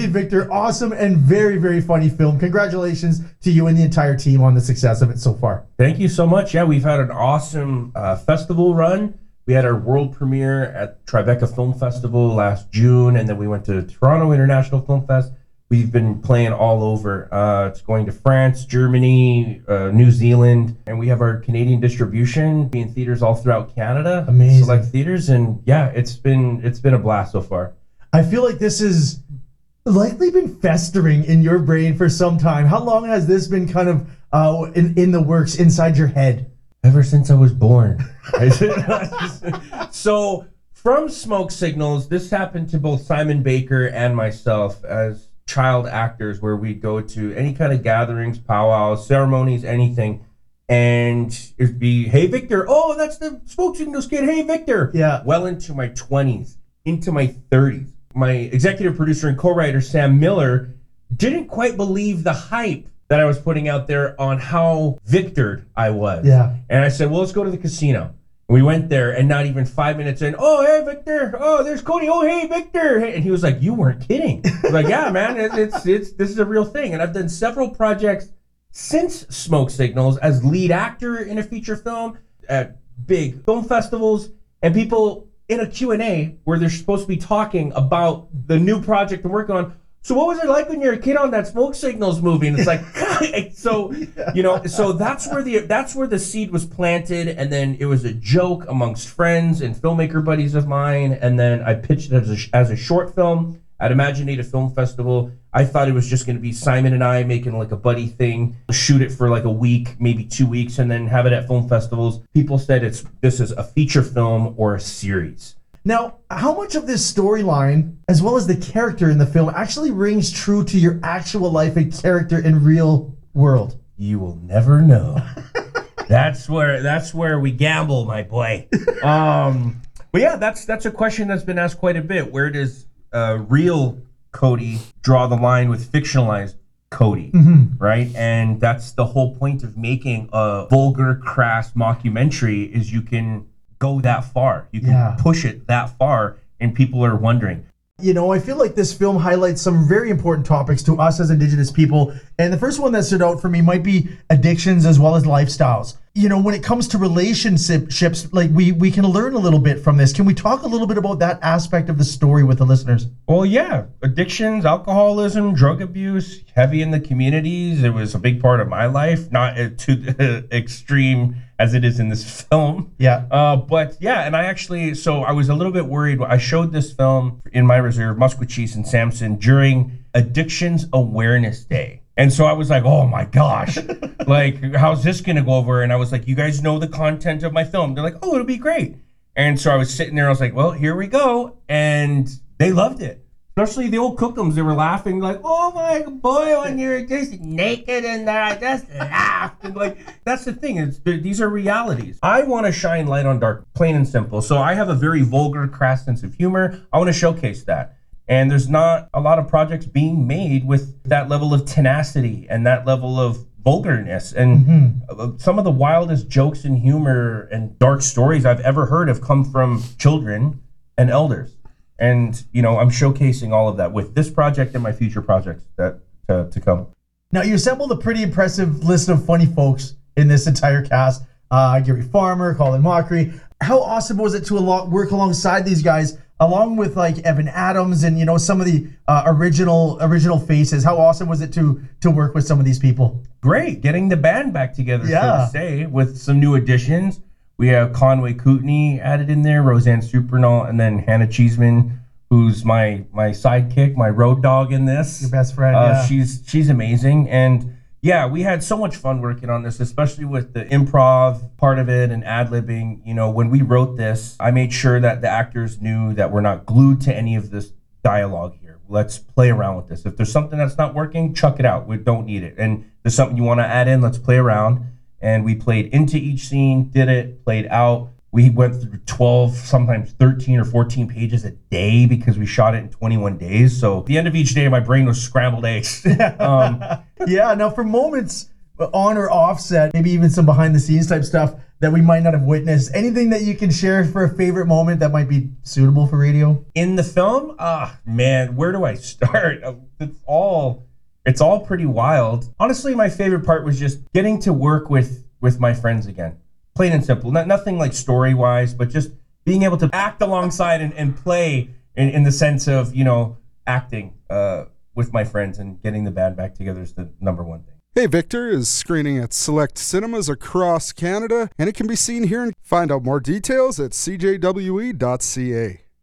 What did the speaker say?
Holy Victor, awesome and very, very funny film. Congratulations to you and the entire team on the success of it so far. Thank you so much. Yeah, we've had an awesome festival run. We had our world premiere at Tribeca Film Festival last June, and then we went to Toronto International Film Fest. We've been playing all over. It's going to France, Germany, New Zealand, and we have our Canadian distribution in theaters all throughout Canada. Amazing. Select theaters, and yeah, it's been a blast so far. I feel like this has likely been festering in your brain for some time. How long has this been kind of in the works inside your head? Ever since I was born. So from Smoke Signals, this happened to both Simon Baker and myself as child actors, where we'd go to any kind of gatherings, powwows, ceremonies, anything, and it'd be, hey Victor, oh, that's the Smoke Signals kid, hey Victor. Yeah. Well into my 20s, into my 30s. My executive producer and co-writer, Sam Miller, didn't quite believe the hype that I was putting out there on how Victored I was. Yeah. And I said, well, let's go to the casino. We went there, and not even 5 minutes in, oh, hey, Victor. Oh, there's Cody. Oh, hey, Victor. And he was like, you weren't kidding. I was like, yeah, man, this is a real thing. And I've done several projects since Smoke Signals as lead actor in a feature film at big film festivals, and people in a Q&A where they're supposed to be talking about the new project I'm working on. So what was it like when you were a kid on that Smoke Signals movie? And it's like, so, you know, so that's where the seed was planted. And then it was a joke amongst friends and filmmaker buddies of mine. And then I pitched it as a short film at Imaginative Film Festival. I thought it was just going to be Simon and I making like a buddy thing, shoot it for like a week, maybe 2 weeks, and then have it at film festivals. People said this is a feature film or a series. Now, how much of this storyline, as well as the character in the film, actually rings true to your actual life and character in real world? You will never know. That's where we gamble, my boy. But yeah, that's a question that's been asked quite a bit. Where does real Cody draw the line with fictionalized Cody, right? And that's the whole point of making a vulgar, crass mockumentary, is you can go that far. You can push it that far, and people are wondering. You know, I feel like this film highlights some very important topics to us as Indigenous people. And the first one that stood out for me might be addictions as well as lifestyles. You know, when it comes to relationships, like we can learn a little bit from this. Can we talk a little bit about that aspect of the story with the listeners? Well, yeah. Addictions, alcoholism, drug abuse, heavy in the communities. It was a big part of my life, not to the extreme as it is in this film. Yeah. But yeah, and I was a little bit worried. I showed this film in my reserve, Musqueam and Samson, during Addictions Awareness Day. And so I was like, oh my gosh, like, how's this going to go over? And I was like, you guys know the content of my film. They're like, oh, it'll be great. And so I was sitting there, I was like, well, here we go. And they loved it. Especially the old cookums. They were laughing like, oh my boy, when you're just naked and I just laughed. And like, that's the thing. These are realities. I want to shine light on dark, plain and simple. So I have a very vulgar, crass sense of humor. I want to showcase that. And there's not a lot of projects being made with that level of tenacity and that level of vulgarness. And some of the wildest jokes and humor and dark stories I've ever heard have come from children and elders. And, you know, I'm showcasing all of that with this project and my future projects that to come. Now, you assembled a pretty impressive list of funny folks in this entire cast. Gary Farmer, Colin Mockery. How awesome was it to work alongside these guys, along with like Evan Adams and, you know, some of the original faces? How awesome was it to work with some of these people? Great, getting the band back together, so to say, with some new additions. We have Conway Kootenai added in there, Roseanne Supernal, and then Hannah Cheeseman, who's my sidekick, my road dog in this. Your best friend. She's amazing. And yeah, we had so much fun working on this, especially with the improv part of it and ad-libbing. You know, when we wrote this, I made sure that the actors knew that we're not glued to any of this dialogue here. Let's play around with this. If there's something that's not working, chuck it out. We don't need it. And if there's something you want to add in, let's play around. And we played into each scene, did it, played out. We went through 12, sometimes 13 or 14 pages a day because we shot it in 21 days. So at the end of each day, my brain was scrambled eggs. Yeah, now for moments on or off set, maybe even some behind the scenes type stuff, that we might not have witnessed? Anything that you can share for a favorite moment that might be suitable for radio? In the film, man, where do I start? It's all pretty wild. Honestly, my favorite part was just getting to work with my friends again. Plain and simple. Nothing like story-wise, but just being able to act alongside and play in the sense of, acting with my friends and getting the band back together is the number one thing. Hey Victor is screening at select cinemas across Canada, and it can be seen here. Find out more details at cjwe.ca.